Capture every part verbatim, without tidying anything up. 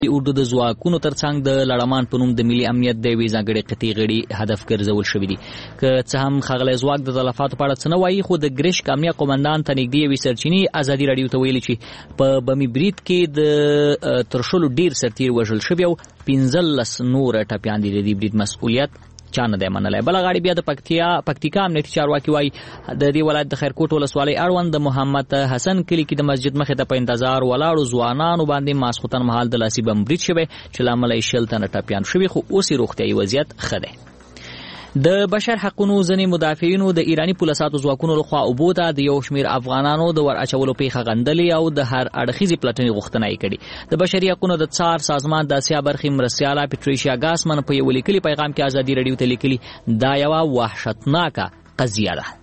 اردو د ځواکونو ترڅنګ د لړمان په نوم د ملي امنیت د یوې ځانګړې قطعې غړي هدف ګرځول شوي دي. که څه هم ښاغلی ځواک د تلفاتو په اړه څه نه وایي، خو د ګرشک امنیه قومندان ته نږدې یوې سرچینې ازادي راډیو ته ویلي چې په بمي برید کې د تر شلو ډېر سرتیر وژل شوي او پنځلس نور ټپیان دي. د دې برید مسؤلیت چا نه دی منلی. بله غاړې بیا د پکتیا پکتیکا امنیتي چارواکي وایي د دې ولایت د خیرکوټ ولسوالۍ اړوند د محمد حسن کلي کې د مسجد مخې ته په انتظار ولاړو ځوانانو باندې ماسخوتن مهال د لاسي بم برید شوی چې له امله یې شل تنه ټپیان شوي، خو اوس یې روغتیایي وضعیت ښه دی. د بشر حقونو ځینې مدافعینو د ایراني پولیساتو ځواکونو لخوا اوبو ته د یو شمېر افغانانو د ور اچولو پیښه غندلې او د هر اړخیزې پلټنې غوښتنه یې کړې. د بشري حقونو د څار سازمان د اسیا برخې مرستیاله پټریشیا ګاسمن په یو لیکلي پیغام کې ازادي راډیو ته لیکلي دا یوه وحشتناکه قضیه ده.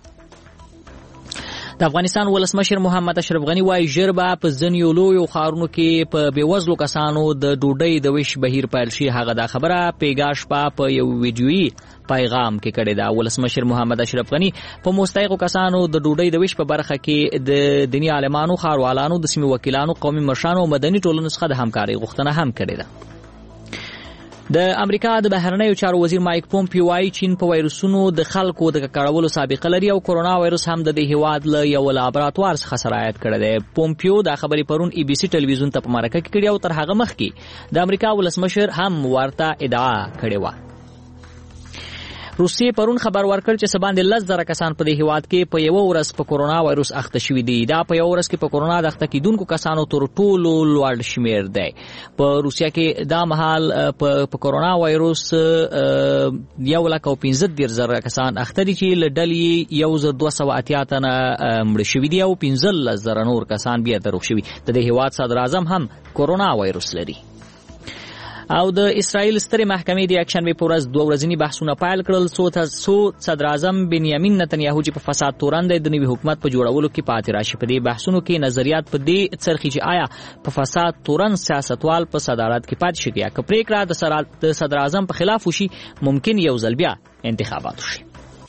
د افغانستان ولسمشر محمد اشرف غني وایي ژر به په ځینو لویو ښارونو کې په بېوزلو کسانو د ډوډۍ د ویش بهیر پیل شي. هغه دا خبره پیګا شپه په یو ویډیویي پیغام کې کړې ده. ولسمشر محمد اشرف غني په مستحقو کسانو د ډوډۍ د ویش په برخه کې د دیني عالمانو، ښاروالانو، د سیمې وکیلانو، قومي مشرانو او مدني ټولنو څخه د همکارۍ غوښتنه هم کړې ده. د امریکا د بهرنیو چارو وزیر مایک پومپیو وایي چین په وایرسونو د خلکو د ککړولو سابقه لري او کرونا وایرس هم د دې هیواد له یو لابراتوار څخه سرایت کړی دی. پومپیو دا خبرې پرون ای بي سي ټلویزیون ته په مرکه کې کړې او تر هغه مخکې د امریکا ولسمشر هم ورته ادعا کړې وه. روسیې پرون خبر ورکړ چې څه باندې لس زره کسان په دې هیواد کې په یوه ورځ په کرونا وایرس اخته شوي دي. دا په یوه ورځ کې په کرونا د اخته کیدونکو کسانو تر ټولو لوړ شمېر دی. په روسیه کې دا مهال په کرونا وایرس یو لک او پنځه دېرش زره کسان اخته دي چې له ډلې یو زر دوه سوه اتیا تنه مړه شوي دي او پنځلس زره نور کسان بیا د روغ شوي. د دې هیواد صدر اعظم هم کرونا وایرس لري. او د اسرائیل سترې محکمې د یکشنبې په ورځ دوه ورځني بحثونه پیل کړل څو صدر اعظم بنیامین نتنیاهو چې په فساد تورن دی د نوي حکومت په جوړولو کې پاتې راشي. په دې بحثونو کې نظریات په دې څرخي چې آیا په فساد تورن سیاستوال په صدارت کې پاتې شي یا که پرېکړه د صدر اعظم په خلاف وشي ممکن یو ځل بیا انتخابات وشي.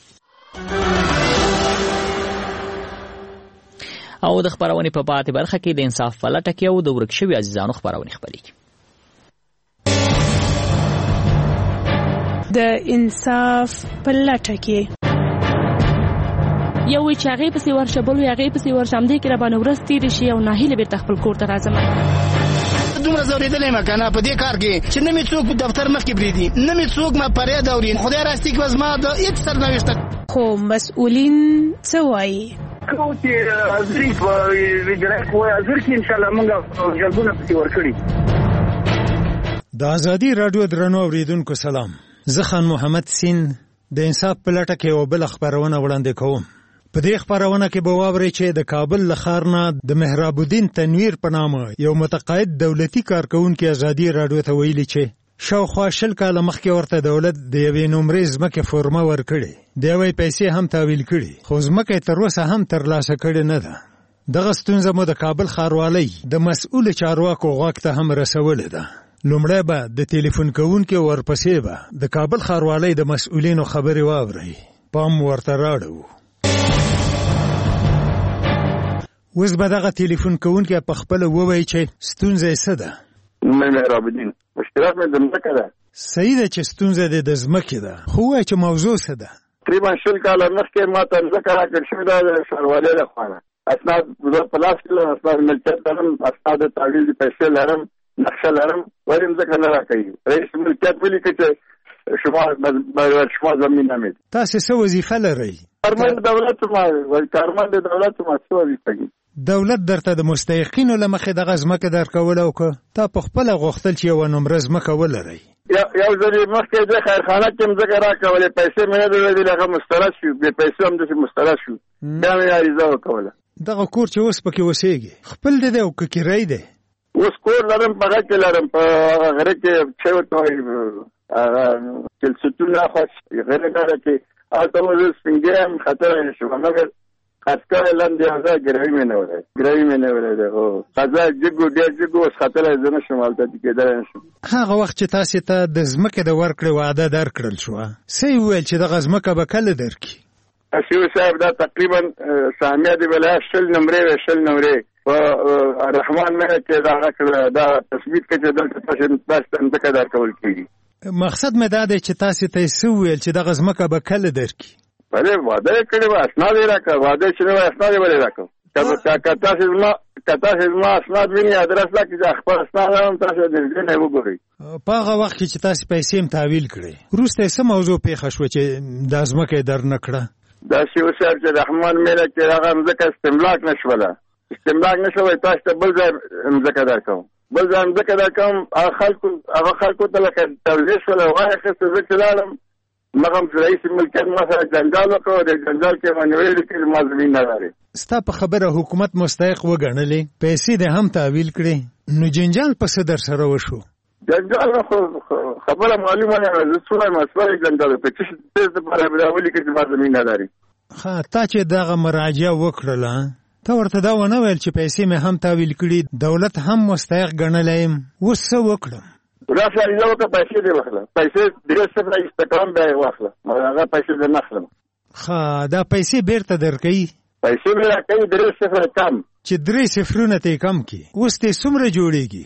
او د خبرونې په پاتې برخه کې د انصاف پلټه کې او د ورک شوي عزیزانو خبرونې خپرېږي. د انصاف پلټه کې یو وی چې هغې پسې ورشه بل وی هغې پسې ورشه همدې کې راباندې ورځ تېرې شي او ناهیله بېرته خپل کور ته راځم. دومره ځورېدلی یم که نه په دې کار کې چې نه مې څوک دفتر مخکې پرېږدي، نه مې څوک ما فریاد اوري. خدای راستي کې زما د هېڅ سرنوشته خو مسؤلین څه وایي؟ کوم چې حاضري په اجرایه کې وایي حاضر شي انشاءالله موږ جلبونه پسې ورکړي. د ازادي راډیو درنو اورېدونکو سلام. زه خان محمد سین د انصاف په لټه کې یوه بله خپرونه وړاندې کوم. په دې خپرونه کې به واورئ چې د کابل له ښار نه د مهراب الدین تنویر په نامه یو متقاعد دولتي کارکوونکي ازادي راډیو ته ویلي چې شاوخوا شل کاله مخکې ورته دولت د یوې نمرې ځمکې فورمه ورکړې، د یوې پیسې هم تحویل کړي، خو ځمکه یې تر اوسه هم ترلاسه کړې نه ده. دغه ستونزه مو د کابل ښاروالۍ د مسؤل چارواکو غوږ ته هم رسولې ده. لومړی به د ټلیفون کوونکي ورپسې به د کابل ښاروالۍ د مسؤلینو خبرې واورئ. پام ورته راړو. اوس به دغه ټلیفون کوونکی په خپله ووایي چې ستونزه یې څه ده. مهراب الدین مشکلات مې د ځمکه ده. صحیح ده چې ستونزه دې د ځمکې ده، خو ووایه چې موضوع څه ده. تقریبا شل کاله مخکې ما ته ځمکه راکړل شوې ده د ښاروالۍ لخوا نه. اسناد زه په لاس کې لرم، اسناد ملکیت لرم، اسناد د تحویل پیسې لرم، نقشه لرم، ولې ځمکه نه راکوي. رئیس ملکیت ولیکه چې شما شما زمین نامید. تاسې څه وظیفه لرئ؟ کارمند دولت ما کارمند دولت ما څه وظیفه کوي؟ دولت درته د مستحقینو له مخې دغه ځمکه درکول او که تا په خپله غوښتل چې یوه نمره ځمکه ولرئ؟ یو ځل یې مخکې د خیرخانه کې ځمکه راکولې، پیسې مې نه درلودې، هغه مسترد شو، بې پیسې هم داسې مسترد شو، بیا مې عریضه وکوله. دغه کور چې اوس پکې اوسېږي خپل دی دی او که کرایي دی؟ اوس کور لرم، په غره کې لرم، په غره کې چې ورته وایي چلستون اخواس غره غره کې هلته مو زه سپین ږیری یم، خطره نه شوم، مګر خاصکاری لاندې هغه ګروي مې نه ولی ګروي مې نه ولی دی. خو قضا جګو ډېر جګو اوس خطره زه نه شم هلته کېدلی نه شم. هغه وخت چې تاسې ته د ځمکې د ورکړې وعده درکړل شوه، څه یې وویل چې دغه ځمکه به کله درکړي؟ شیو صاحب دا تقریبا سهمیه د ولایت شل نمرې وې، شل نمرې په رحمان مې چې دا راکړه دا تثبیت کې چې دلته تاسو تاسو ځکه درکول کیږي. مقصد مې دا دی چې تاسو ته سو ویل چې دغه ځمکه به کله درکړي. بله واده کړی و اسناد یې راکړه واده چې نو اسناد یې راکړه کله تاسو ما کله ما اسناد ویني ادرس لا کې خبر اسناد هم تاسو دې نه وګورئ. په هغه وخت کې چې تاسو پیسې هم تحویل کړې وروسته څه موضوع پیښه شو چې د ځمکې در نه کړه؟ دا شی وسر چې رحمان مې چې هغه ځکه استملاک نشوله استملاک نشوي تاسو ته بل ځای ځکه درکوم بل ځای ځکه درکوم هغه خلکو هغه خلکو ته لکه تولیش ولا وایي خسته ځکه لاړم مغم رئیس ملکیت ما سره جنجال وکړو د جنجال کې باندې ویل چې ما زمين نه لري. ستا په خبره حکومت مستحق وګڼلې پیسې د هم تحویل کړې نو جنجال په څه در سره وشو؟ جنجال خبره معلومه نه ده څومره مسوي جنجال په څه څه په اړه ویل کې چې ما زمين نه لري. ها تا چې دغه مراجعه وکړله ته ورته دا ونه ویل چې پیسې مې هم تحویل کړې دولت هم مستحق ګڼلې اوس څه وکړم؟ راشه یو ته پیسې دی واخله پیسې درې صفر استقام به واخله هغه پیسې د نخلم. ها دا پیسې بیرته درکې پیسې مې راکې درې صفر کم چې درې صفرونه ته کم کی اوس ته څومره جوړيږي؟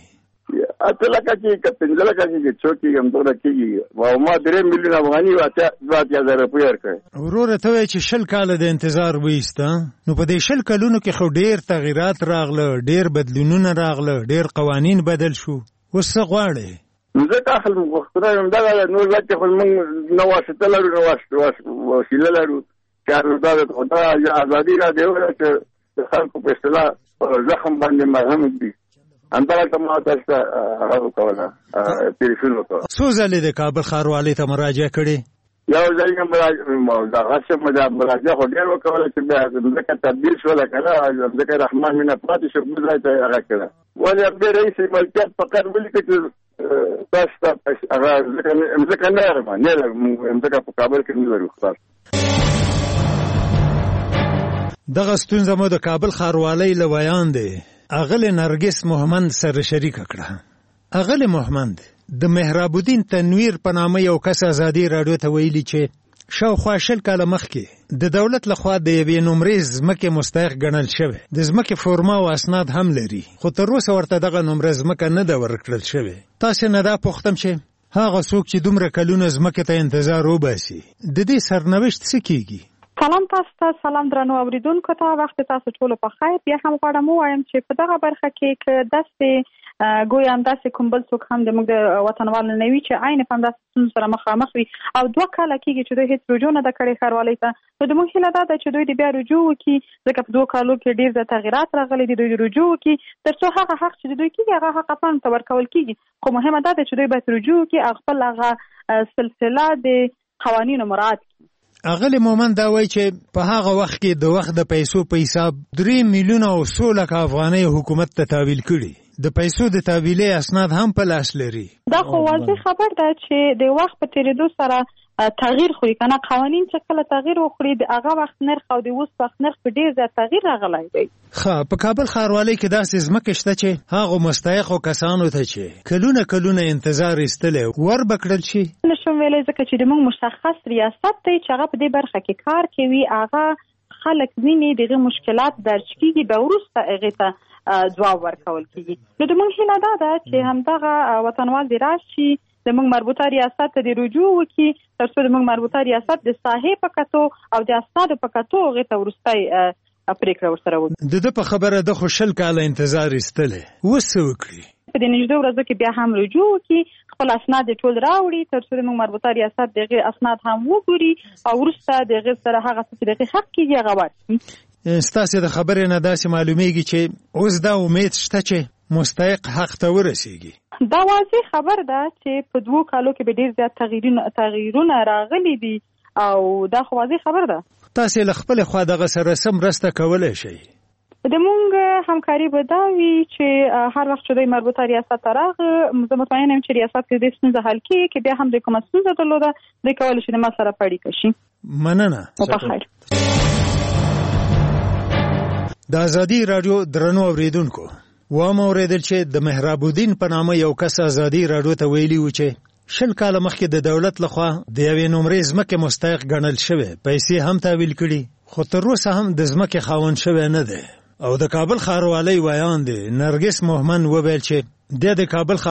اته لکه چې کپنځه لکه چې چوکي هم دوه کېږي او ما درې میلیون افغاني واته دوه هزار روپۍ ورکړ. ورور ته وای چې شل کال د انتظار وېسته نو په دې شل کلونو کې خو ډېر تغیرات راغله ډېر بدلونونه راغله ډېر قوانین بدل شو اوس څه غواړي؟ زه داخل وختونه هم دا نو ځکه خو موږ نو واسطه لرو نو وسیله لرو چې دا د خدای ازادي را دی چې خلکو په اصطلاح زخم باندې مرهم دي اندره ته ما تاسو هغه کوله تلیفون وکړ. څو ځلې د کابل ښاروالۍ ته مراجعه کړې؟ یو ځل یې مراجعه دا غاښه مراجعه خو ډېر وکړه چې بیا ځکه تبدیل شو لکه ځکه رحمان مینه پاتې شو بل ځای ته هغه کړه ولې به رئیس ملکیت فقط ولیکه چې تاسو ته هغه ځکه نه لرم نه لرم ځکه په کابل کې نه لرو خلاص. دغه ستونزه مو د کابل ښاروالۍ له ویان دی اغل نرګس محمد سره شریک کړه. اغل محمد د مهراب الدین تنویر په نامه یو کس ازادي رادیو ته ویلي چې شاوخوا شل کاله مخکې د دولت لخوا د یوې نمرې ځمکې مستحق ګڼل شوی د ځمکې فورما او اسناد هم لري خو تر اوسه ورته دغه نمره ځمکه نه ده ورکړل شوې. تاسو نه دا پوښتم چې هغه څوک چې دومره کلونه ځمکې ته انتظار وباسي د دې سرنوشت څه کیږي؟ سلام تاسو ته سلام درنو اوریدونکو ته وخت تاسو ټول په خیر. بیا هم غواړم وایم چې په دغه برخه کې ک داسې ګویا انداسې کوم بل څوک هم د موږ د وطنوال نه وي چې عین په همداسې ستونزو سره مخامخ وي او دوه کاله کېږي چې دوی هېڅ رجوع نه ده کړې ښاروالۍ ته. نو د موږ هیله دا ده چې دوی د بیا رجوع وکړي ځکه په دوه کالو کې ډېر د تغیرات راغلي دي دوی رجوع وکړي تر څو هغه حق چې دوی کېږي هغه حق پانو ته ورکول کېږي. خو مهمه دا ده چې دوی باید رجوع وکړي او خپل هغه سلسله د قوانینو مراعات کړي. اغلی مومن دا وایي چې په هغه وخت کې د وخت د پیسو په حساب درې میلیونه او څو لکه افغانۍ حکومت ته تحویل کړي د پیسو د تحویلې اسناد هم په لاس لري. دا خو واضح خبر ده چې د وخت په تیریدو سره تغییر خوري کنه قوانین چې کله تغییر وخوري د هغه وخت نرخ او د اوس وخت نرخ په ډیر زیات تغییر راغلی دی. ښه په کابل ښاروالۍ کې داسې ځمکې شته چې هغو مستحقو کسانو ته چې کلونه کلونه انتظار ایستلی ور به کړل شي؟ نشم ویلی ځکه چې د موږ مشخص ریاست دی چې هغه په دې برخه کې کار کوي هغه خلک ویني دغه مشکلات درج کیږي به وروسته هغې ته ځواب ورکول کیږي. نو د موږ هیله دا ده چې همدغه وطنوال دې راشي د موږ مربوطه ریاست ته د رجوع وکړي تر څو د موږ مربوطه ریاست د ساحې په کتو او د اسنادو په کتو هغې ته وروستی پرېکړه ورسره وکړي. د ده په خبره ده خو شل کاله انتظار ایستلی اوس څه وکړي؟ په دې نږدې ورځو کې بیا هم رجوع وکړي خپل اسناد یې ټول راوړي تر څو د موږ مربوطه ریاست د هغې اسناد هم وګوري او وروسته د هغې سره هغه څه چې د هغې حق کېږي هغه ورکړي. ستاسې د خبرې نه داسې معلومیږي چې اوس دا امید شته چې مستحق حق ته ورسیږي؟ دا واضح خبر ده چې په دوو کالو کې به ډېر زیات تغییرونه تغییرونه راغلي دي او دا خو واضح خبر ده. تاسې له خپلې خوا دغه سره څه مرسته کولی شئ؟ د مونږ همکاري به دا وي چې هر وخت چې دوی مربوطه ریاست ته راغله زه مطمئنه یم چې ریاست کې دې ستونزه حل کړي که بیا هم دوی کومه ستونزه درلوده دوی کولی شي د ما سره په اړیکه شي. مننه. په خیر. د ازادي راډیو درنو اوریدونکو وام اوریدل چې د مهراب الدین په نامه یو کس ازادي راډیو ته ویلي و چې شل کاله مخکې د دولت لخوا د یوې نمرې ځمکې مستحق ګڼل شوی پیسې هم تحویل کړي خو تر اوسه هم د ځمکې خاوند شوی نه دی. او د کابل ښاروالۍ وایاند نرګس مومن وویل چې د کابل